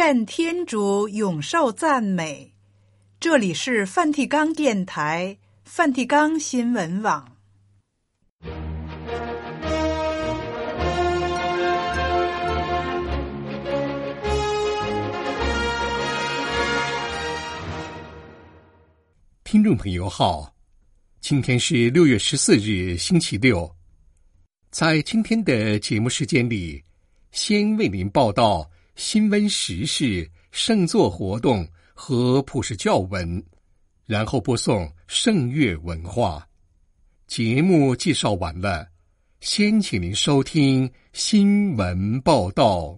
愿天主永受赞美。这里是梵蒂冈电台、梵蒂冈新闻网。 听众朋友好，今天是6月14日星期六。在今天的节目时间里，先为您报道新闻时事、圣座活动和普世教文，然后播送圣乐文化。节目介绍完了，先请您收听新闻报道。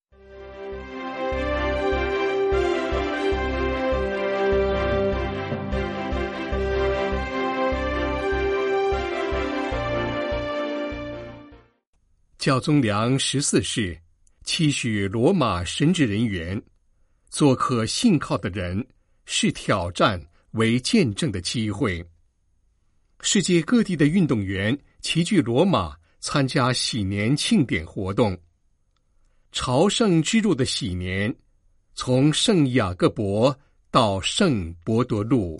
教宗良14世期许罗马神职人员做可信靠的人，视挑战为见证的机会。世界各地的运动员齐聚罗马参加喜年庆典活动。朝圣之路的喜年，从圣雅各伯到圣伯多禄。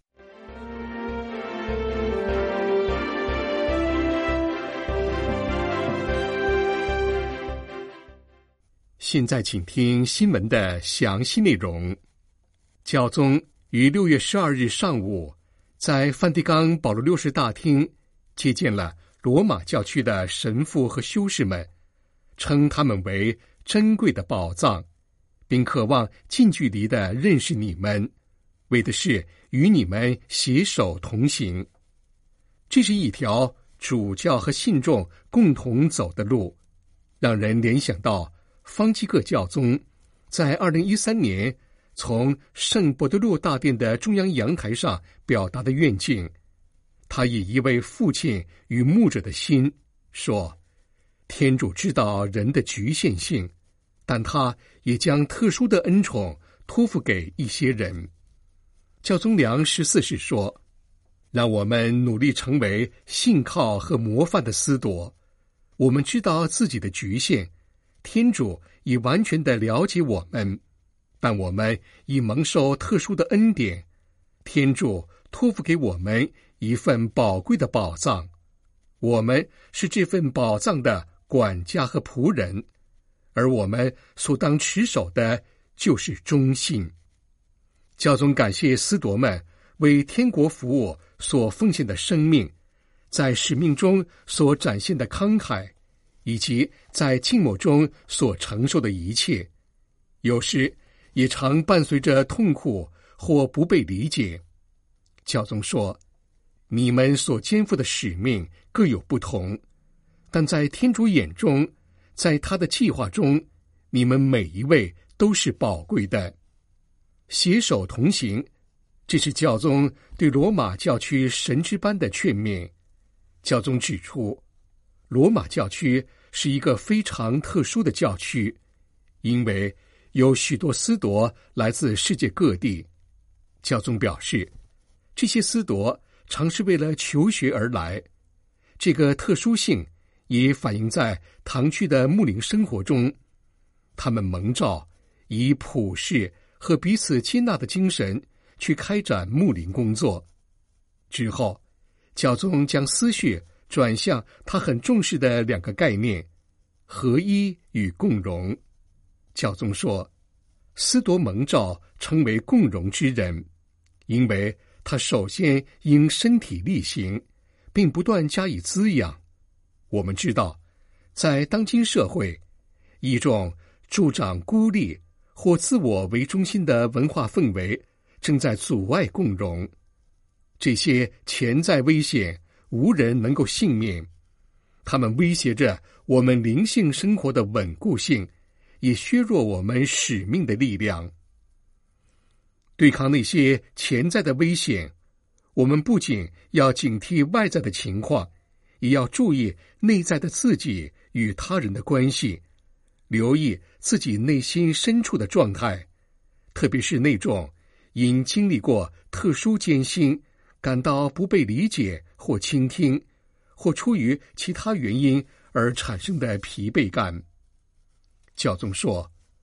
现在请听新闻的详细内容。教宗于6月12日上午在梵蒂冈保罗六世大厅接见了罗马教区的神父和修士们，称他们为珍贵的宝藏，并渴望近距离地认识你们，为的是与你们携手同行。这是一条主教和信众共同走的路，让人联想到方济各教宗在2013年从圣伯多禄大殿的中央阳台上表达的愿景。他以一位父亲与牧者的心说，天主知道人的局限性，但他也将特殊的恩宠托付给一些人。教宗良14世说，让我们努力成为信靠和模范的司铎。我们知道自己的局限，天主已完全地了解我们，但我们已蒙受特殊的恩典。天主托付给我们一份宝贵的宝藏，我们是这份宝藏的管家和仆人，而我们所当持守的就是忠信。教宗感谢司铎们为天国服务所奉献的生命，在使命中所展现的慷慨，以及在静默中所承受的一切，有时也常伴随着痛苦或不被理解。教宗说，你们所肩负的使命各有不同，但在天主眼中，在他的计划中，你们每一位都是宝贵的。携手同行，这是教宗对罗马教区神职班的劝勉。教宗指出，罗马教区是一个非常特殊的教区，因为有许多司铎来自世界各地。教宗表示，这些司铎常是为了求学而来，这个特殊性也反映在堂区的牧灵生活中。他们蒙召以普世和彼此接纳的精神去开展牧灵工作。之后，教宗将思绪转向他很重视的两个概念，合一与共荣。教宗说，司铎蒙召成为共荣之人，因为他首先应身体力行，并不断加以滋养。我们知道，在当今社会，一种助长孤立或自我为中心的文化氛围正在阻碍共荣。这些潜在危险无人能够幸免，它们威胁着我们灵性生活的稳固性，也削弱我们使命的力量。对抗那些潜在的危险，我们不仅要警惕外在的情况，也要注意内在的自己与他人的关系，留意自己内心深处的状态，特别是那种因经历过特殊艰辛，感到不被理解或倾听，或出于其他原因而产生的疲惫感。教宗说，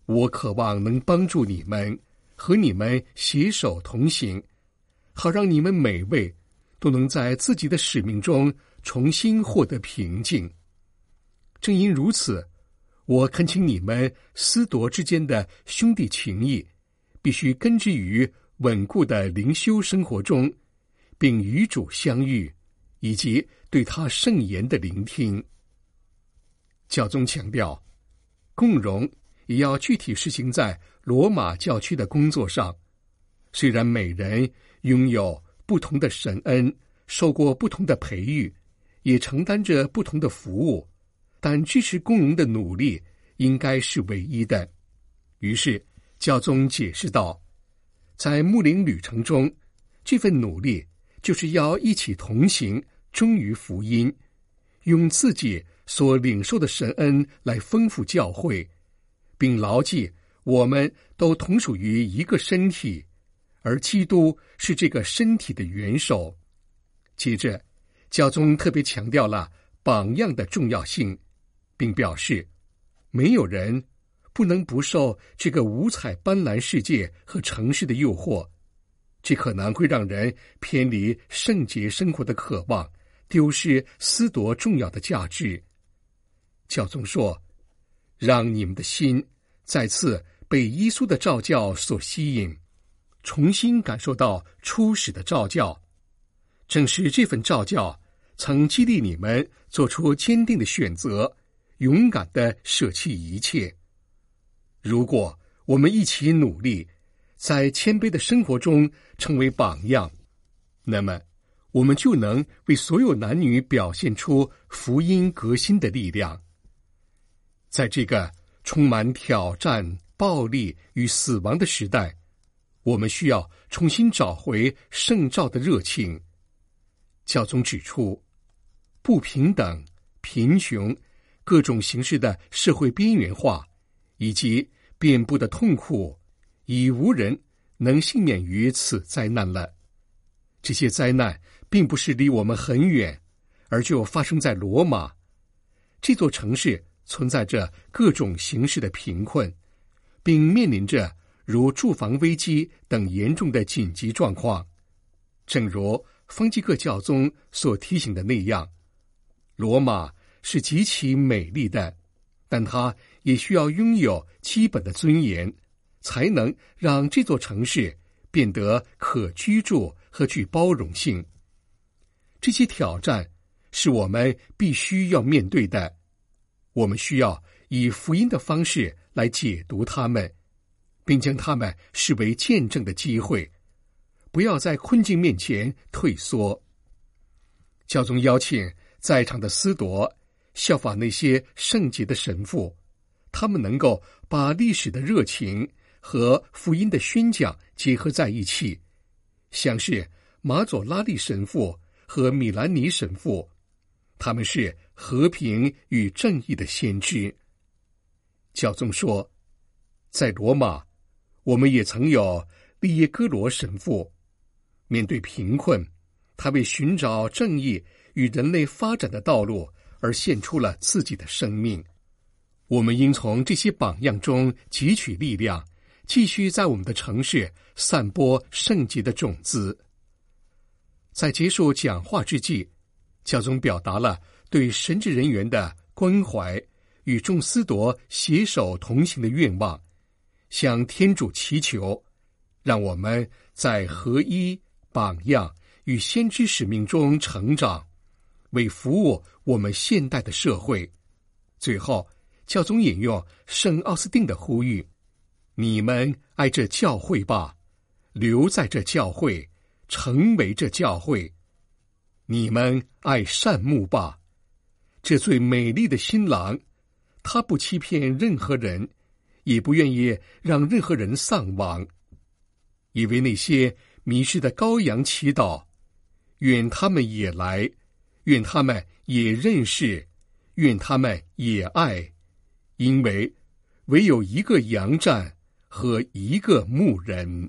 我渴望能帮助你们，和你们携手同行，好让你们每位都能在自己的使命中重新获得平静。正因如此，我恳请你们私夺之间的兄弟情谊，必须根植于稳固的灵修生活中，并与主相遇，以及对他圣言的聆听。教宗强调，共融也要具体实行在罗马教区的工作上。虽然每人拥有不同的神恩，受过不同的培育，也承担着不同的服务，但支持共融的努力应该是唯一的。于是教宗解释道，在牧灵旅程中，这份努力就是要一起同行，忠于福音，用自己所领受的神恩来丰富教会，并牢记我们都同属于一个身体，而基督是这个身体的元首。接着，教宗特别强调了榜样的重要性，并表示没有人不能不受这个五彩斑斓世界和城市的诱惑，这可能会让人偏离圣洁生活的渴望，丢失私夺重要的价值。教宗说，让你们的心再次被耶稣的召教所吸引，重新感受到初始的召教。正是这份召教曾激励你们做出坚定的选择，勇敢地舍弃一切。如果我们一起努力，在谦卑的生活中成为榜样，那么我们就能为所有男女表现出福音革新的力量。在这个充满挑战、暴力与死亡的时代，我们需要重新找回圣召的热情。教宗指出，不平等、贫穷、各种形式的社会边缘化，以及遍布的痛苦，已无人能幸免于此灾难了。这些灾难并不是离我们很远，而就发生在罗马。这座城市存在着各种形式的贫困，并面临着如住房危机等严重的紧急状况。正如方济各教宗所提醒的那样，罗马是极其美丽的，但它也需要拥有基本的尊严，才能让这座城市变得可居住和具包容性。这些挑战是我们必须要面对的，我们需要以福音的方式来解读它们，并将它们视为见证的机会，不要在困境面前退缩。教宗邀请在场的司铎效法那些圣洁的神父，他们能够把历史的热情和福音的宣讲结合在一起，像是马佐拉利神父和米兰尼神父，他们是和平与正义的先知。教宗说，在罗马，我们也曾有利耶哥罗神父，面对贫困，他为寻找正义与人类发展的道路而献出了自己的生命。我们应从这些榜样中汲取力量，继续在我们的城市散播圣洁的种子。在结束讲话之际，教宗表达了对神职人员的关怀，与众司铎携手同行的愿望，向天主祈求，让我们在合一、榜样与先知使命中成长，为服务我们现代的社会。最后，教宗引用圣奥斯定的呼吁，你们爱这教会吧，留在这教会，成为这教会。你们爱善牧吧，这最美丽的新郎，他不欺骗任何人，也不愿意让任何人丧亡。也为那些迷失的羔羊祈祷，愿他们也来，愿他们也认识，愿他们也爱，因为唯有一个羊站和一个牧人。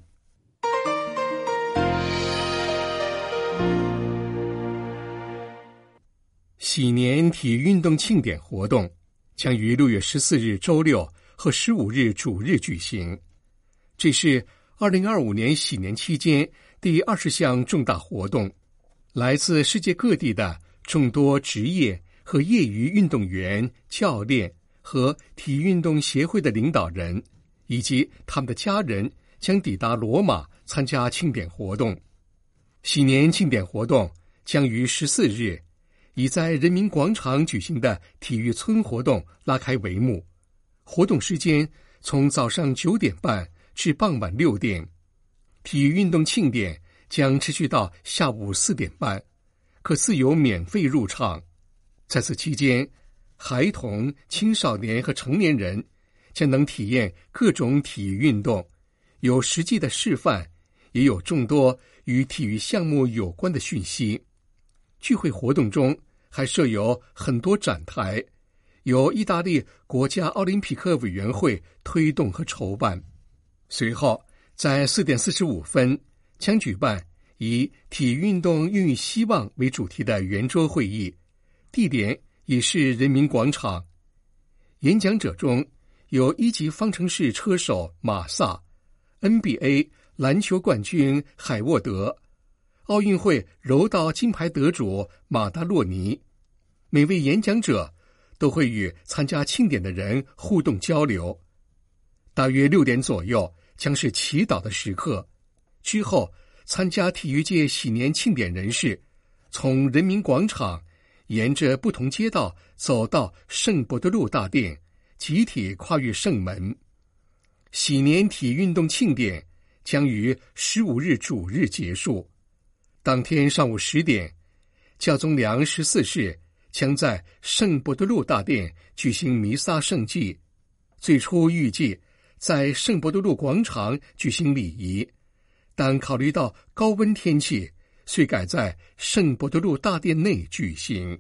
喜年体育运动庆典活动将于6月14日周六和15日主日举行。这是2025年喜年期间第20项重大活动，来自世界各地的众多职业和业余运动员、教练和体育运动协会的领导人以及他们的家人将抵达罗马参加庆典活动。喜年庆典活动将于14日以在人民广场举行的体育村活动拉开帷幕。活动时间从早上9点半至傍晚6点，体育运动庆典将持续到下午4点半，可自由免费入场。在此期间，孩童、青少年和成年人将能体验各种体育运动，有实际的示范，也有众多与体育项目有关的讯息。聚会活动中还设有很多展台，由意大利国家奥林匹克委员会推动和筹办。随后在4点45分将举办以体育运动孕育希望为主题的圆桌会议，地点也是人民广场。演讲者中有1级方程式车手马萨、NBA 篮球冠军海沃德、奥运会柔道金牌得主马达洛尼。每位演讲者都会与参加庆典的人互动交流。大约6点左右将是祈祷的时刻，之后参加体育界喜年庆典人士从人民广场沿着不同街道走到圣伯多禄大殿，集体跨越圣门。喜年体育运动庆典将于15日主日结束。当天上午10点，教宗良14世将在圣伯多禄大殿举行弥撒圣祭。最初预计在圣伯多禄广场举行礼仪，但考虑到高温天气，遂改在圣伯多禄大殿内举行。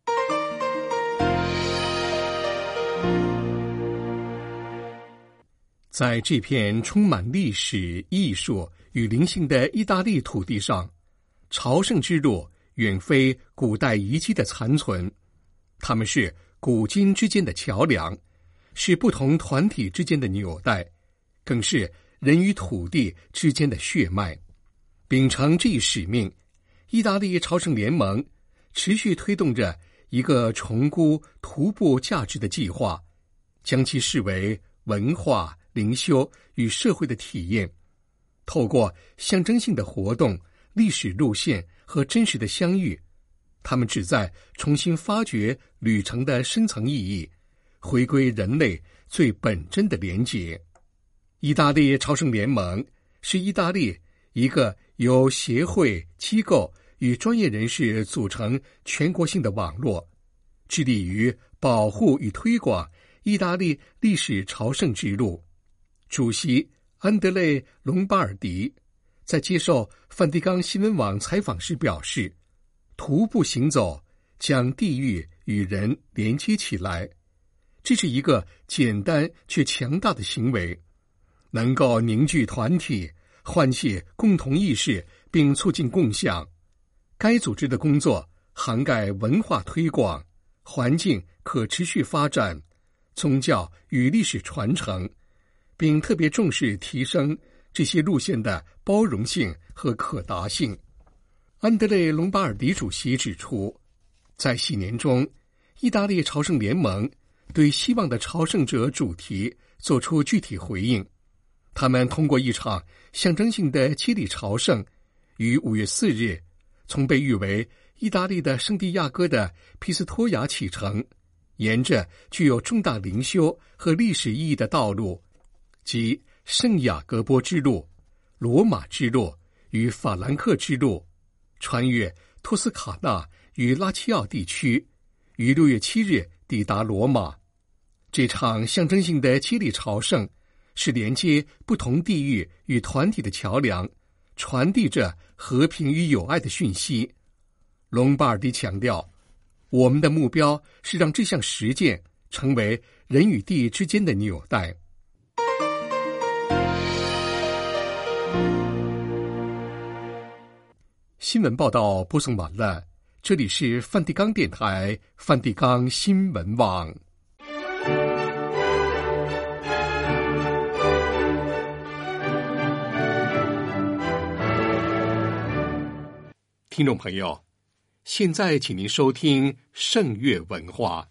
在这片充满历史、艺术与灵性的意大利土地上，朝圣之路远非古代遗迹的残存，它们是古今之间的桥梁，是不同团体之间的纽带，更是人与土地之间的血脉。秉承这一使命，意大利朝圣联盟持续推动着一个重估徒步价值的计划，将其视为文化、灵修与社会的体验。透过象征性的活动、历史路线和真实的相遇，他们旨在重新发掘旅程的深层意义，回归人类最本真的连结。意大利朝圣联盟是意大利一个由协会、机构与专业人士组成全国性的网络，致力于保护与推广意大利历史朝圣之路。主席安德烈·隆巴尔迪在接受梵蒂冈新闻网采访时表示，徒步行走将地域与人连接起来，这是一个简单却强大的行为，能够凝聚团体，唤起共同意识，并促进共享。该组织的工作涵盖文化推广、环境可持续发展、宗教与历史传承，并特别重视提升这些路线的包容性和可达性。安德烈·隆巴尔迪主席指出，在喜年中，意大利朝圣联盟对希望的朝圣者主题做出具体回应。他们通过一场象征性的接力朝圣，于5月4日从被誉为意大利的圣地亚哥的皮斯托亚启程，沿着具有重大灵修和历史意义的道路，即圣雅各波之路、罗马之路与法兰克之路，穿越托斯卡纳与拉齐奥地区，于6月7日抵达罗马。这场象征性的接力朝圣是连接不同地域与团体的桥梁，传递着和平与友爱的讯息。隆巴尔迪强调，我们的目标是让这项实践成为人与地之间的纽带。新闻报道播送完了，这里是梵蒂冈电台梵蒂冈新闻网。 听众朋友，现在请您收听圣乐文化。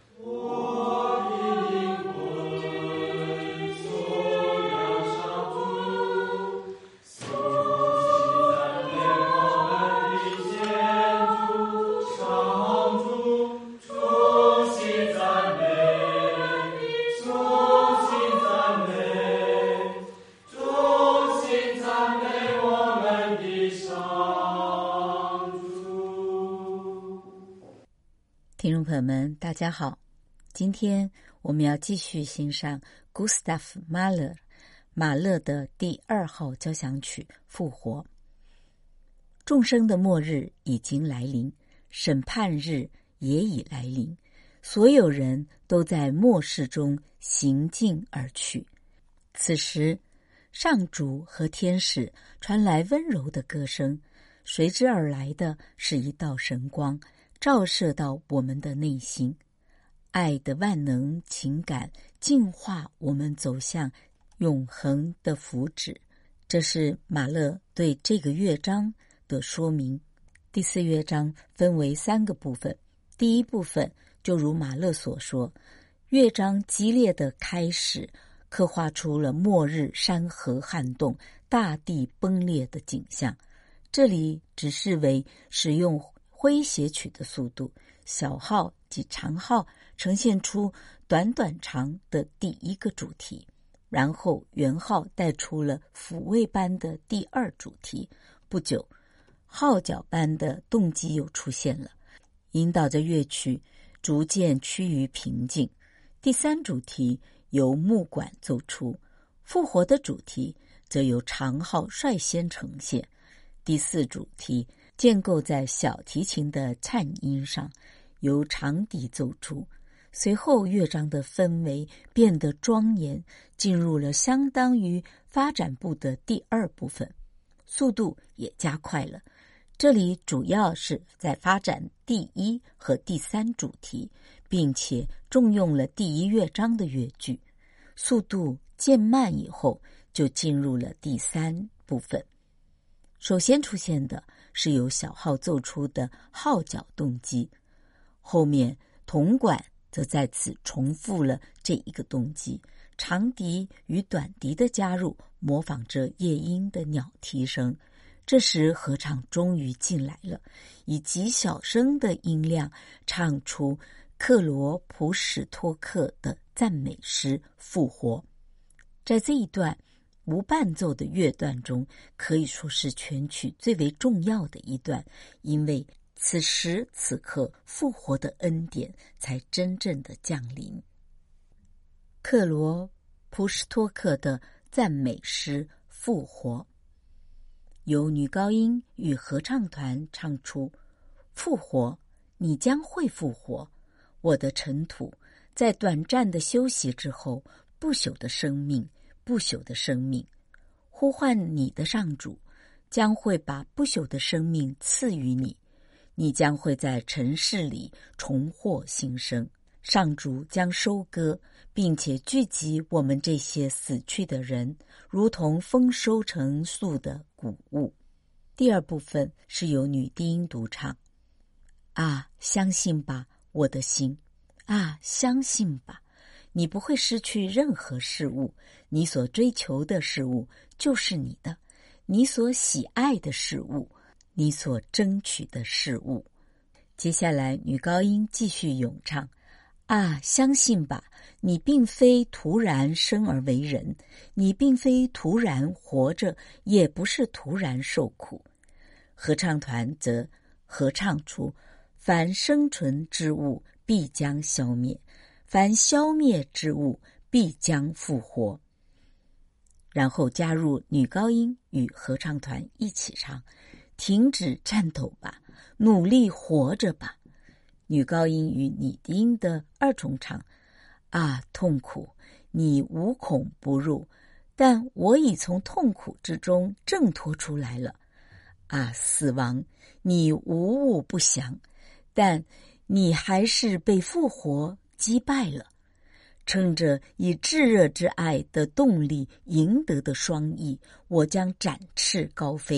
听众朋友们，大家好，今天我们要继续欣赏 Gustav Mahler 马勒的第2号交响曲《复活》。众生的末日已经来临，审判日也已来临，所有人都在末世中行进而去。此时，上主和天使传来温柔的歌声，随之而来的是一道神光，照射到我们的内心，爱的万能情感净化我们走向永恒的福祉。这是马勒对这个乐章的说明。第4乐章分为3个部分。第一部分就如马勒所说，乐章激烈的开始刻画出了末日山河撼动、大地崩裂的景象。这里只视为使用诙谐曲的速度，小号及长号呈现出短短长的第1个主题，然后圆号带出了抚慰般的第2主题。不久，号角般的动机又出现了，引导着乐曲逐渐趋于平静。第3主题由木管奏出，复活的主题则由长号率先呈现。第4主题建构在小提琴的颤音上，由长笛奏出。随后乐章的氛围变得庄严，进入了相当于发展部的第2部分，速度也加快了。这里主要是在发展第1和第3主题，并且重用了第1乐章的乐句。速度渐慢以后，就进入了第3部分。首先出现的是由小号奏出的号角动机，后面铜管则在此重复了这一个动机，长笛与短笛的加入模仿着夜莺的鸟啼声。这时合唱终于进来了，以极小声的音量唱出克罗普史托克的赞美诗《复活》。在这一段无伴奏的乐段中，可以说是全曲最为重要的一段，因为此时此刻复活的恩典才真正的降临。克罗普史托克的赞美诗《复活》，由女高音与合唱团唱出：复活，你将会复活，我的尘土，在短暂的休息之后，不朽的生命，不朽的生命，呼唤你的上主将会把不朽的生命赐予你，你将会在尘世里重获新生。上主将收割，并且聚集我们这些死去的人，如同丰收成熟的谷物。第2部分是由女低音独唱。啊，相信吧，我的心！啊，相信吧，你不会失去任何事物，你所追求的事物就是你的，你所喜爱的事物，你所争取的事物。接下来女高音继续咏唱。啊，相信吧，你并非突然生而为人，你并非突然活着，也不是突然受苦。合唱团则合唱出：凡生存之物必将消灭，凡消灭之物必将复活。然后加入女高音与合唱团一起唱：停止颤抖吧，努力活着吧。女高音与女低音的2重唱。啊，痛苦，你无孔不入，但我已从痛苦之中挣脱出来了。啊，死亡，你无物不降，但你还是被复活击败了。趁着以炙热之爱的动力赢得的双翼，我将展翅高飞，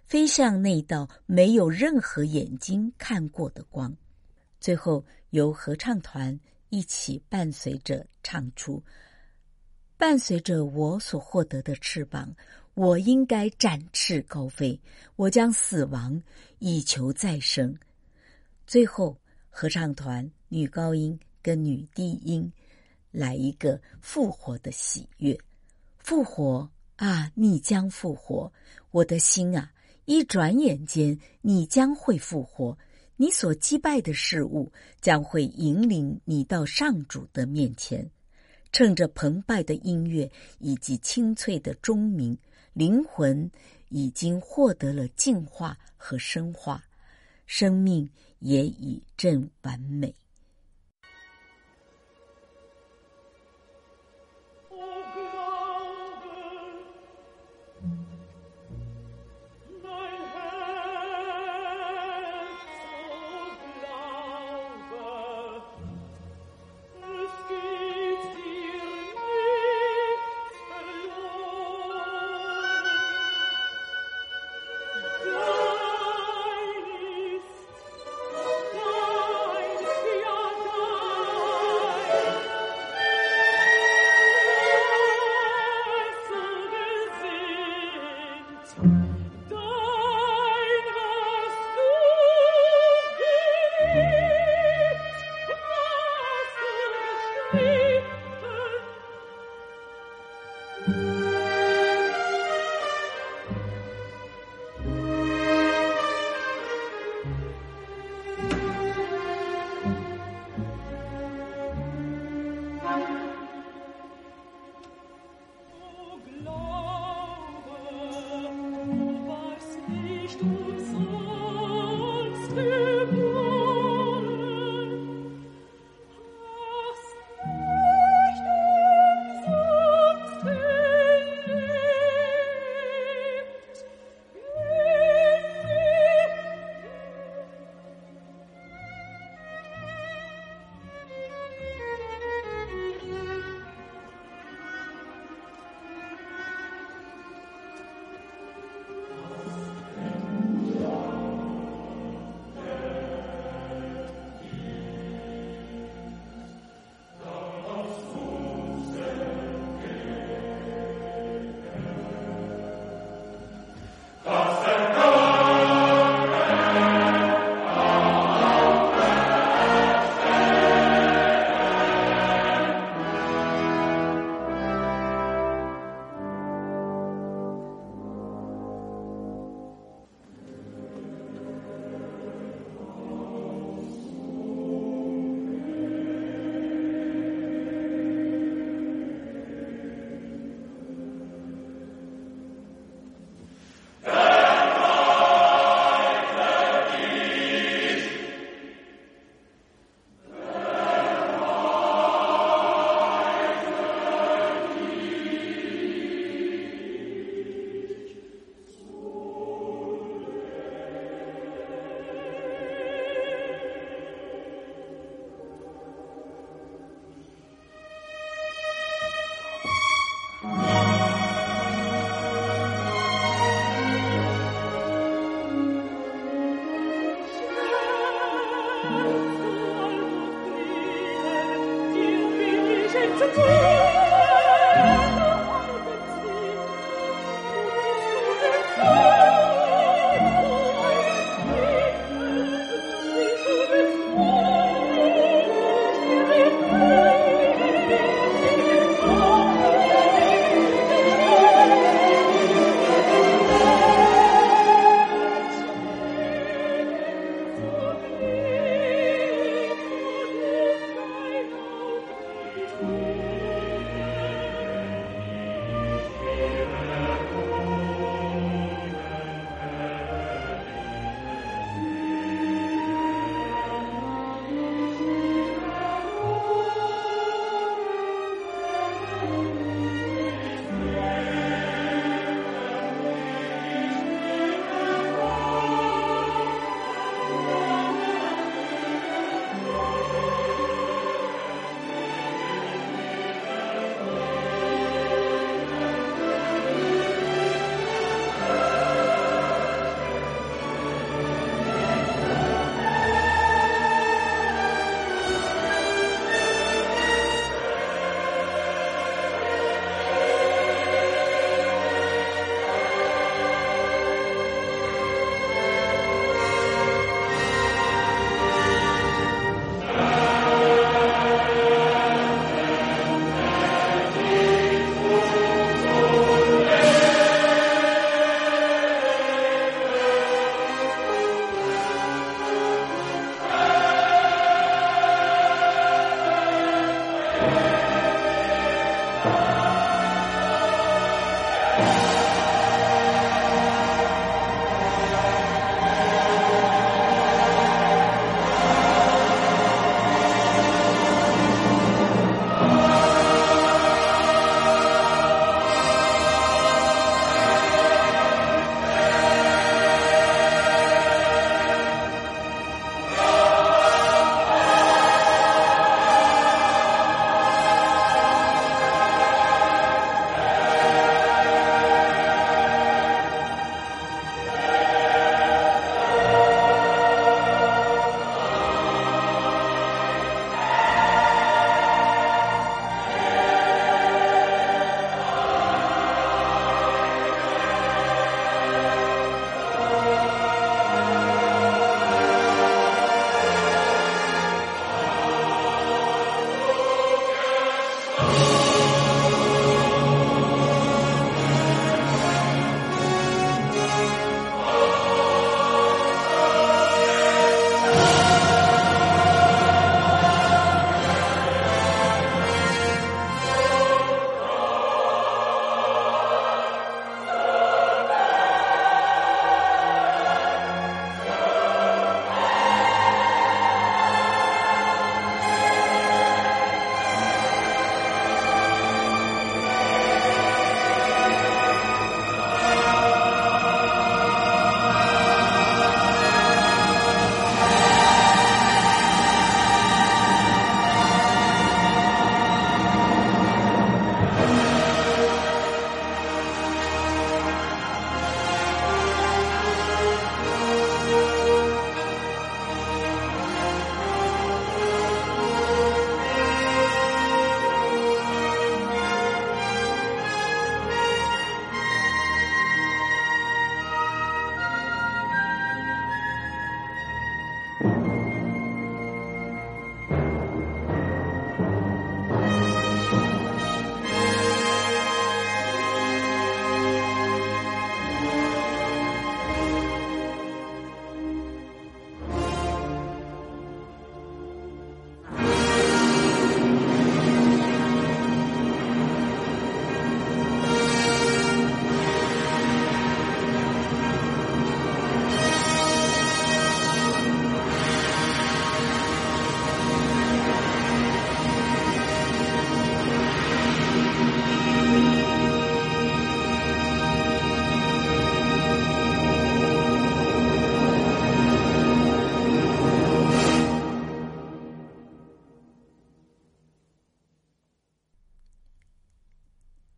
飞向那道没有任何眼睛看过的光。最后由合唱团一起伴随着唱出：伴随着我所获得的翅膀，我应该展翅高飞，我将死亡以求再生。最后合唱团女高音跟女低音来一个复活的喜悦。复活啊，你将复活，我的心啊，一转眼间你将会复活，你所击败的事物将会引领你到上主的面前。趁着澎湃的音乐以及清脆的钟鸣，灵魂已经获得了净化和升华，生命也已臻完美。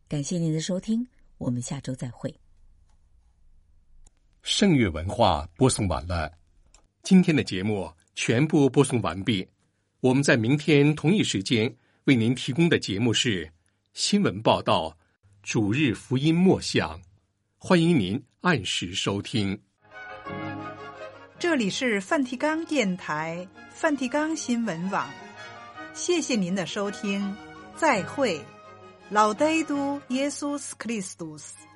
感谢您的收听，我们下周再会。 圣乐文化播送完了，今天的节目全部播送完毕。我们在明天同一时间为您提供的节目是新闻报道、主日福音默想，欢迎您按时收听。 这里是梵蒂冈电台、梵蒂冈新闻网，谢谢您的收听，再会。Laudetur Jesus Christus。